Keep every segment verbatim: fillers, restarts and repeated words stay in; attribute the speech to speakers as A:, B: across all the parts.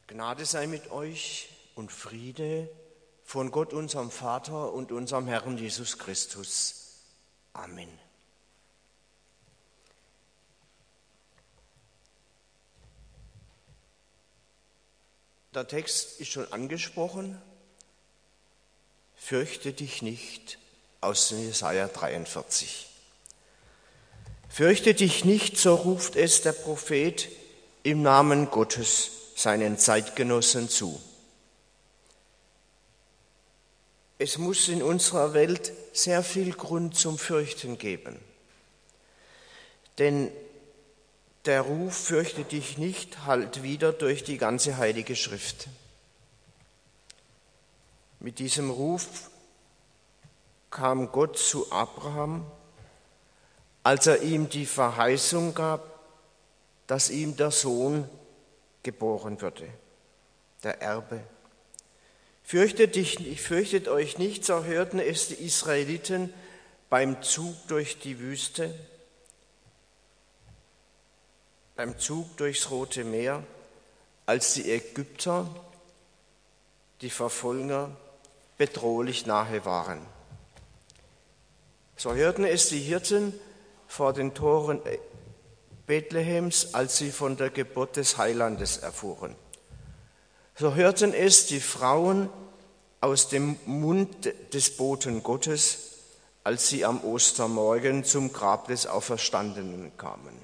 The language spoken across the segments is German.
A: Gnade sei mit euch und Friede von Gott, unserem Vater und unserem Herrn Jesus Christus. Amen. Der Text ist schon angesprochen. Fürchte dich nicht, aus Jesaja dreiundvierzig. Fürchte dich nicht, so ruft es der Prophet im Namen Gottes seinen Zeitgenossen zu. Es muss in unserer Welt sehr viel Grund zum Fürchten geben. Denn der Ruf, fürchte dich nicht, hallt wieder durch die ganze Heilige Schrift. Mit diesem Ruf kam Gott zu Abraham, als er ihm die Verheißung gab, dass ihm der Sohn geboren würde, der Erbe. Fürchtet dich, fürchtet euch nicht, so hörten es die Israeliten beim Zug durch die Wüste, beim Zug durchs Rote Meer, als die Ägypter, die Verfolger, bedrohlich nahe waren. So hörten es die Hirten vor den Toren Bethlehems, als sie von der Geburt des Heilandes erfuhren. So hörten es die Frauen aus dem Mund des Boten Gottes, als sie am Ostermorgen zum Grab des Auferstandenen kamen.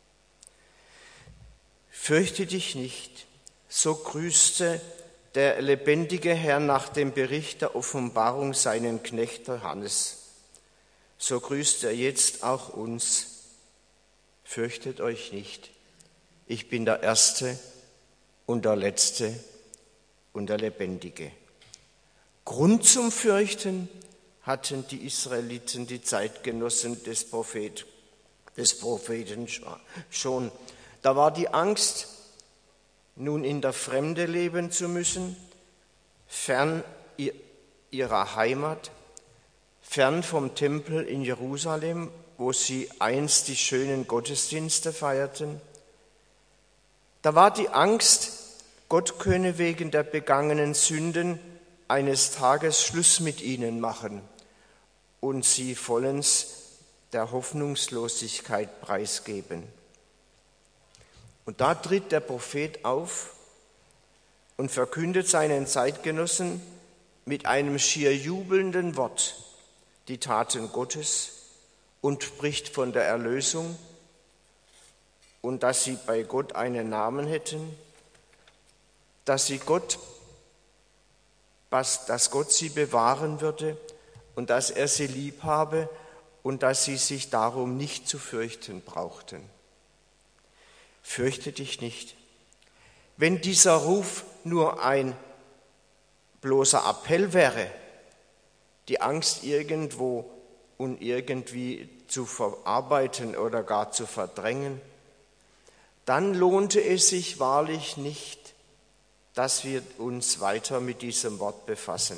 A: Fürchte dich nicht, so grüßte der lebendige Herr nach dem Bericht der Offenbarung seinen Knecht Johannes. So grüßt er jetzt auch uns. Fürchtet euch nicht, ich bin der Erste und der Letzte und der Lebendige. Grund zum Fürchten hatten die Israeliten, die Zeitgenossen des, Prophet, des Propheten schon. Da war die Angst, nun in der Fremde leben zu müssen, fern ihrer Heimat, fern vom Tempel in Jerusalem, wo sie einst die schönen Gottesdienste feierten. Da war die Angst, Gott könne wegen der begangenen Sünden eines Tages Schluss mit ihnen machen und sie vollends der Hoffnungslosigkeit preisgeben. Und da tritt der Prophet auf und verkündet seinen Zeitgenossen mit einem schier jubelnden Wort die Taten Gottes und spricht von der Erlösung und dass sie bei Gott einen Namen hätten, dass sie Gott, dass Gott sie bewahren würde und dass er sie lieb habe und dass sie sich darum nicht zu fürchten brauchten. Fürchte dich nicht. Wenn dieser Ruf nur ein bloßer Appell wäre, die Angst irgendwo und irgendwie zu verarbeiten oder gar zu verdrängen, dann lohnte es sich wahrlich nicht, dass wir uns weiter mit diesem Wort befassen.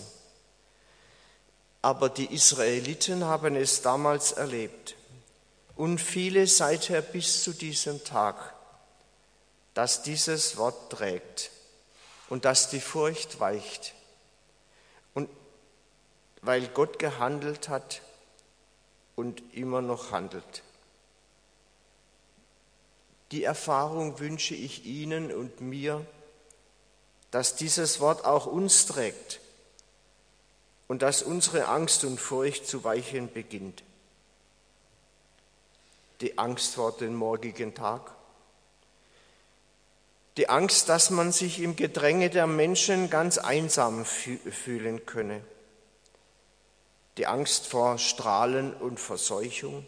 A: Aber die Israeliten haben es damals erlebt und viele seither bis zu diesem Tag, dass dieses Wort trägt und dass die Furcht weicht. Und weil Gott gehandelt hat und immer noch handelt. Die Erfahrung wünsche ich Ihnen und mir, dass dieses Wort auch uns trägt und dass unsere Angst und Furcht zu weichen beginnt. Die Angst vor dem morgigen Tag, die Angst, dass man sich im Gedränge der Menschen ganz einsam fühlen könne, die Angst vor Strahlen und Verseuchung,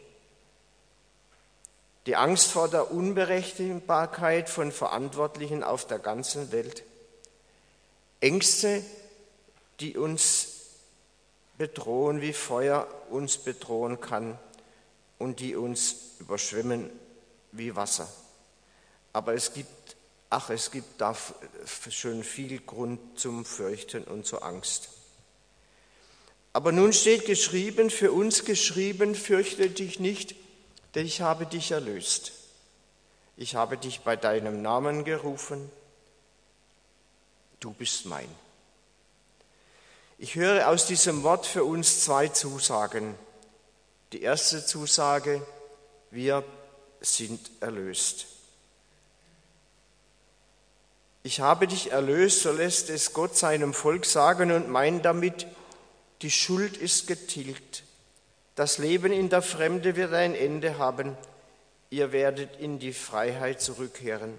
A: die Angst vor der Unberechenbarkeit von Verantwortlichen auf der ganzen Welt, Ängste, die uns bedrohen, wie Feuer uns bedrohen kann und die uns überschwemmen wie Wasser. Aber es gibt, ach, es gibt da schon viel Grund zum Fürchten und zur Angst. Aber nun steht geschrieben, für uns geschrieben, fürchte dich nicht, denn ich habe dich erlöst. Ich habe dich bei deinem Namen gerufen. du bist mein. Ich höre aus diesem Wort für uns zwei Zusagen. Die erste Zusage, wir sind erlöst. Ich habe dich erlöst, so lässt es Gott seinem Volk sagen und meint damit, die Schuld ist getilgt. Das Leben in der Fremde wird ein Ende haben. Ihr werdet in die Freiheit zurückkehren.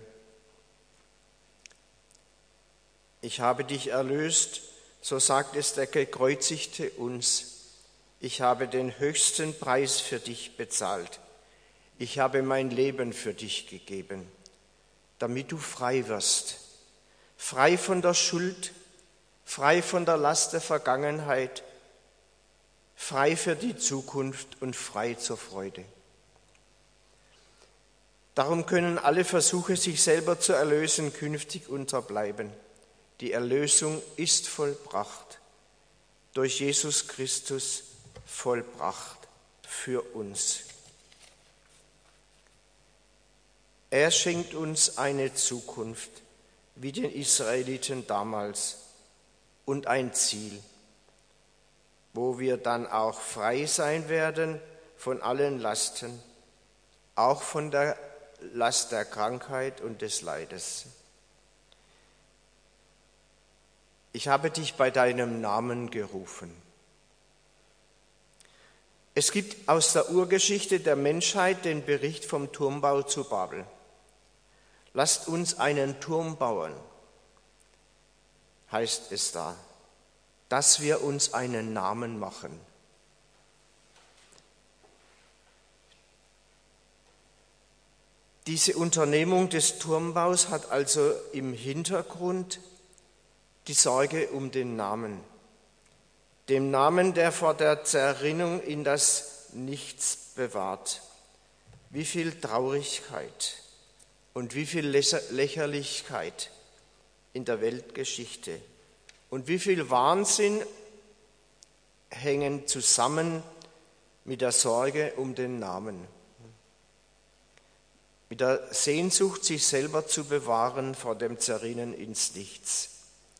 A: Ich habe dich erlöst, so sagt es der Gekreuzigte uns. Ich habe den höchsten Preis für dich bezahlt. Ich habe mein Leben für dich gegeben, damit du frei wirst. Frei von der Schuld, frei von der Last der Vergangenheit, frei für die Zukunft und frei zur Freude. Darum können alle Versuche, sich selber zu erlösen, künftig unterbleiben. Die Erlösung ist vollbracht, durch Jesus Christus vollbracht für uns. Er schenkt uns eine Zukunft, wie den Israeliten damals, und ein Ziel, wo wir dann auch frei sein werden von allen Lasten, auch von der Last der Krankheit und des Leides. Ich habe dich bei deinem Namen gerufen. Es gibt aus der Urgeschichte der Menschheit den Bericht vom Turmbau zu Babel. Lasst uns einen Turm bauen, heißt es da, dass wir uns einen Namen machen. Diese Unternehmung des Turmbaus hat also im Hintergrund die Sorge um den Namen. Dem Namen, der vor der Zerrinnung in das Nichts bewahrt. Wie viel Traurigkeit und wie viel Lächerlichkeit in der Weltgeschichte und wie viel Wahnsinn hängen zusammen mit der Sorge um den Namen. Mit der Sehnsucht, sich selber zu bewahren vor dem Zerrinnen ins Nichts.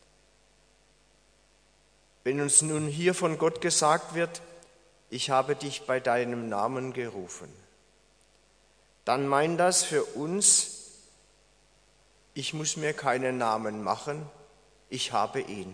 A: Wenn uns nun hier von Gott gesagt wird, ich habe dich bei deinem Namen gerufen, dann meint das für uns, ich muss mir keinen Namen machen, ich habe ihn.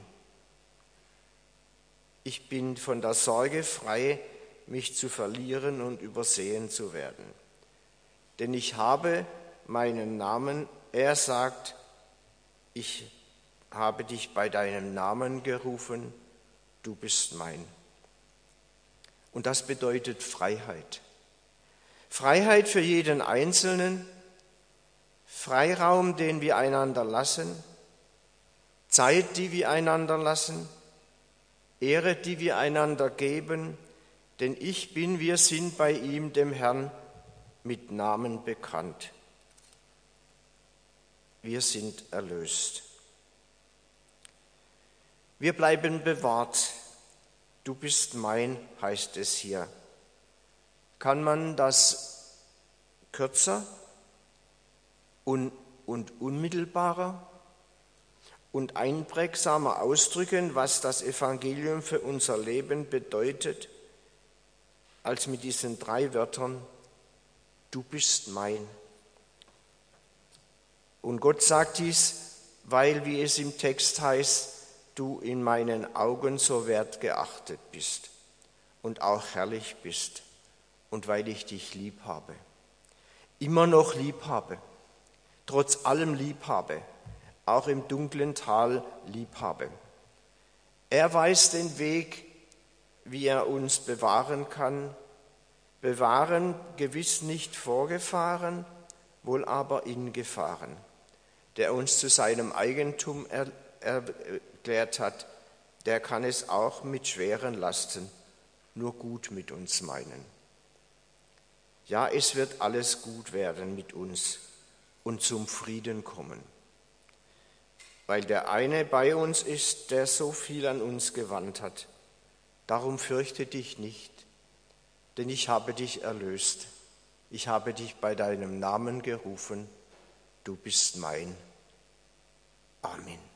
A: Ich bin von der Sorge frei, mich zu verlieren und übersehen zu werden. Denn ich habe meinen Namen, er sagt, ich habe dich bei deinem Namen gerufen, du bist mein. Und das bedeutet Freiheit. Freiheit für jeden Einzelnen, Freiraum, den wir einander lassen, Zeit, die wir einander lassen, Ehre, die wir einander geben, denn ich bin, wir sind bei ihm, dem Herrn, mit Namen bekannt. Wir sind erlöst. Wir bleiben bewahrt. Du bist mein, heißt es hier. Kann man das kürzer und, und unmittelbarer und einprägsamer ausdrücken, was das Evangelium für unser Leben bedeutet, als mit diesen drei Wörtern, du bist mein. Und Gott sagt dies, weil, wie es im Text heißt, du in meinen Augen so wertgeachtet bist und auch herrlich bist und weil ich dich lieb habe. Immer noch lieb habe, trotz allem lieb habe, auch im dunklen Tal lieb habe. Er weiß den Weg, wie er uns bewahren kann. Bewahren gewiss nicht vorgefahren, wohl aber in Gefahren, der uns zu seinem Eigentum er, erklärt hat, der kann es auch mit schweren Lasten nur gut mit uns meinen. Ja, es wird alles gut werden mit uns und zum Frieden kommen, weil der eine bei uns ist, der so viel an uns gewandt hat. Darum fürchte dich nicht, denn ich habe dich erlöst. Ich habe dich bei deinem Namen gerufen. Du bist mein. Amen.